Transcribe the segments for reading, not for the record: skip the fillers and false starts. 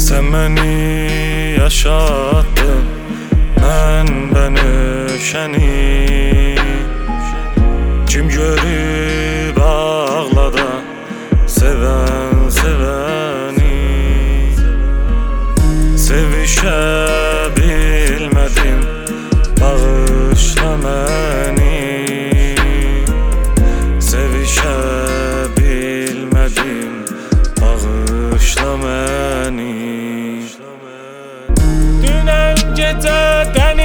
Sen beni yaşattın, ben öşeni. Kim görüp ağladı seven seveni. Sevişe bilmedim, bağışla beni. Sevişe bilmedim, bağışla beni. Dünen gece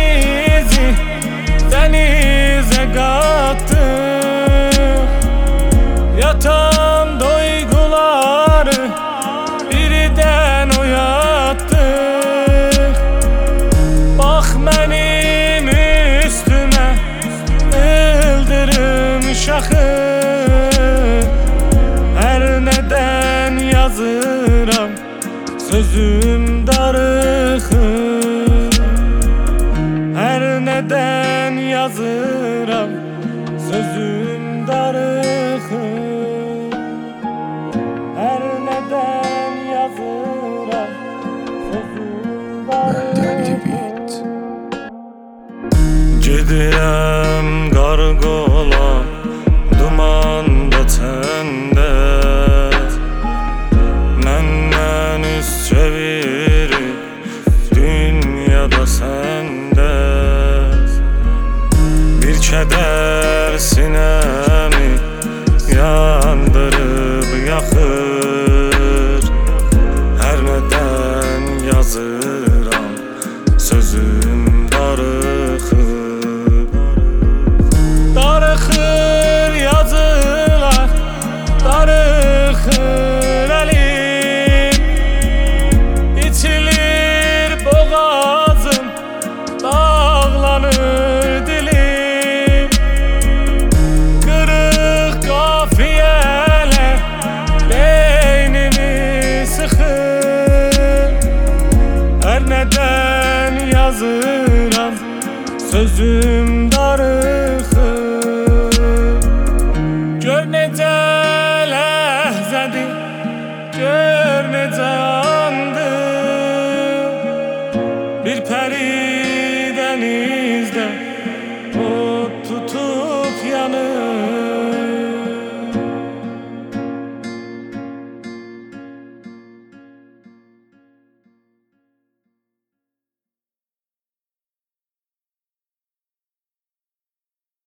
denize kattık, yatan duyguları birden oyattık. Bak benim üstüme ıldırım şakı, her neden yazıram sözüm darıkı. Her neden yazıram sözüm darıkı. Her neden yazıram sözüm darıkı. Gidirəm qargola dumanda tende, məndən üz çevirib dünyada sende. Bir keder sinemi yandırıp yakır. Her neden yazıram sözüm darıkır. Darıkır yazılar, darıkır elim. İçilir boğazım, dağlanır dilim. Kırık kafiyeler beynimi sıkır. Her neden yazıram sözüm darıkır. Gör necə ləhzədir, gör necə